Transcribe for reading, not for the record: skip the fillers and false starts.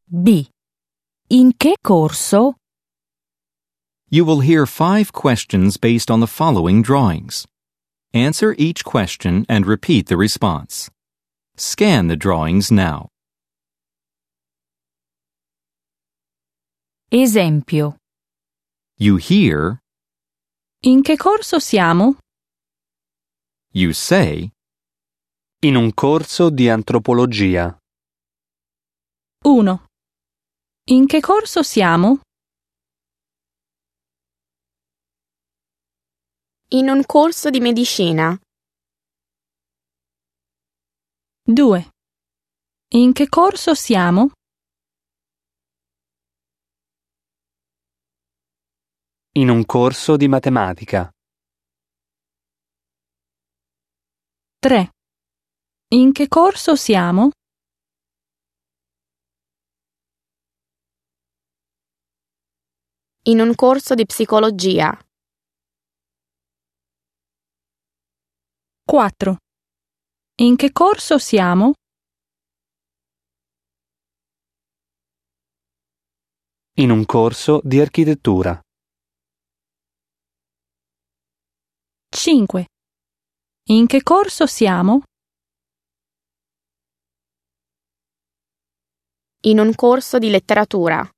B. In che corso? You will hear 5 questions based on the following drawings. Answer each question and repeat the response. Scan the drawings now. Esempio. You hear, In che corso siamo? you say, In un corso di antropologia. 1. In che corso siamo? In un corso di medicina. 2. In che corso siamo? In un corso di matematica. 3. In che corso siamo? In un corso di psicologia. 4. In che corso siamo? In un corso di architettura. 5. In che corso siamo? In un corso di letteratura.